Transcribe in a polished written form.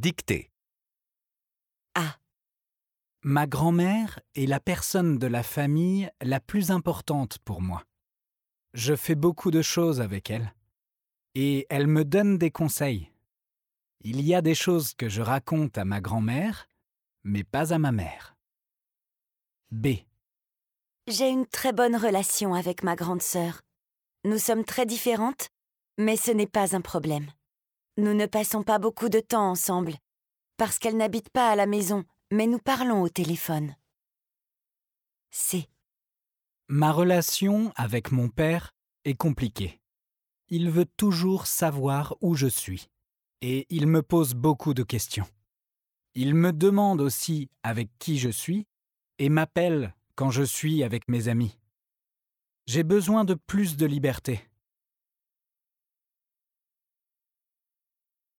Dictée. A. Ma grand-mère est la personne de la famille la plus importante pour moi. Je fais beaucoup de choses avec elle. Et elle me donne des conseils. Il y a des choses que je raconte à ma grand-mère, mais pas à ma mère. B. J'ai une très bonne relation avec ma grande sœur. Nous sommes très différentes, mais ce n'est pas un problème. Nous ne passons pas beaucoup de temps ensemble, parce qu'elle n'habite pas à la maison, mais nous parlons au téléphone. C. Ma relation avec mon père est compliquée. Il veut toujours savoir où je suis, et il me pose beaucoup de questions. Il me demande aussi avec qui je suis, et m'appelle quand je suis avec mes amis. J'ai besoin de plus de liberté.